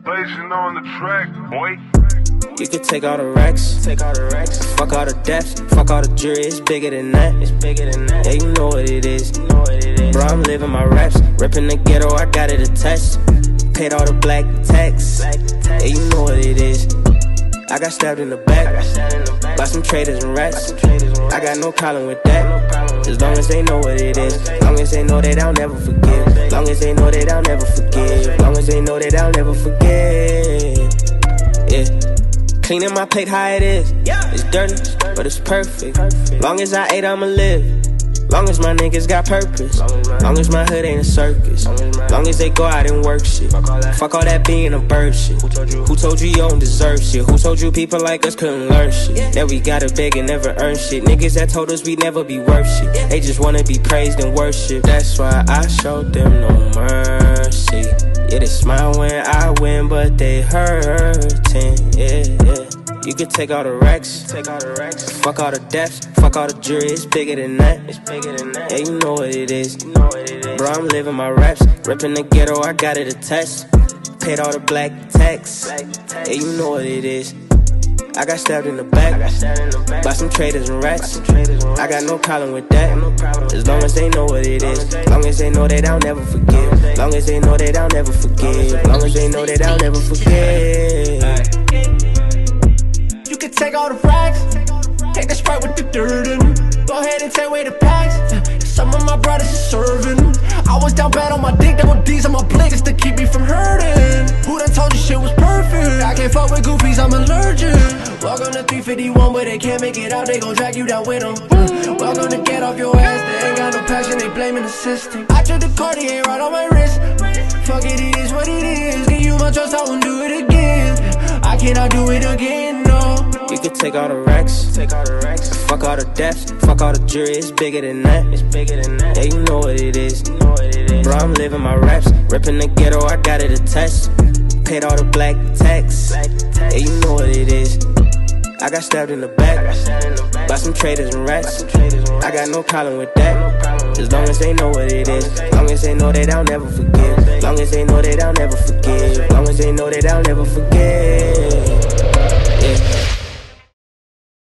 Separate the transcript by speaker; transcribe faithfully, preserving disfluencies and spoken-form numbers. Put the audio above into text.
Speaker 1: Elevation on the track, boy.
Speaker 2: You could take all the racks, take all the racks. Fuck all the deaths, fuck all the jury. It's bigger than that, it's bigger than that. Yeah, you know what it is, you know what it is. Bro, I'm living my raps, ripping the ghetto. I got it attached. Paid all the black tax. Yeah, you know what it is. I got stabbed in the back by some traders and rats. I got no problem with that, as long as they know what it is. Long as they know that I'll never forgive. Long as they know that I'll never forgive. Long as they know that I'll never forget. Yeah. Cleaning my plate how it is. It's dirty, but it's perfect. Long as I ate, I'ma live. Long as my niggas got purpose. Long as my hood ain't a circus. Long as they go out and work shit. Fuck all that being a bird shit. Who told you you don't deserve shit? Who told you people like us couldn't learn shit? That we gotta beg and never earn shit. Niggas that told us we never be worth shit. They just wanna be praised and worshipped. That's why I showed them no mercy. Yeah, they smile when I win, but they hurting. Yeah, yeah. You could take all the racks, take all the racks. Fuck all the deaths, fuck all the jury. It's bigger than that, it's bigger than that. Yeah, you know what it is, you know what it is. Bro, I'm living my raps, ripping the ghetto. I got it attached. Paid all the black tax. Yeah, you know what it is. I got stabbed in the back by some traders and rats. I got no problem with that, as long as they know what it is. Long as they know that I'll never forgive. Long as they know that I'll never forgive. Long as they know that I'll never forget.
Speaker 3: You can take all the racks, take the Sprite with the dirt in. Go ahead and take away the packs. Some of my brothers are serving. I was down bad on my dick, there were D's on my blick just to keep me from hurting. Who done told you shit was perfect? I can't fuck with goofies, I'm allergic. Welcome to three fifty-one, where they can't make it out, they gon' drag you down with them. Welcome to get off your ass, they ain't got no passion, they blaming the system. I took the Cartier right on my wrist. Fuck it, it is what it is. Give you my trust, I won't do it again. I cannot do it again, no.
Speaker 2: You could take all the racks, take all the racks. Fuck all the deaths, fuck all the jury. It's bigger than that, it's bigger than that. Yeah, you know what it is, you know what it is. Bro, I'm living my raps, ripping the ghetto. I got it attached. Paid all the black tax. Yeah, you know what it is. I got stabbed in the back by some traders and rats. I got no problem with that, as long as they know what it is. Long as they know that I'll never forgive. Long as they know that I'll never forgive. Long as they know that I'll never forget.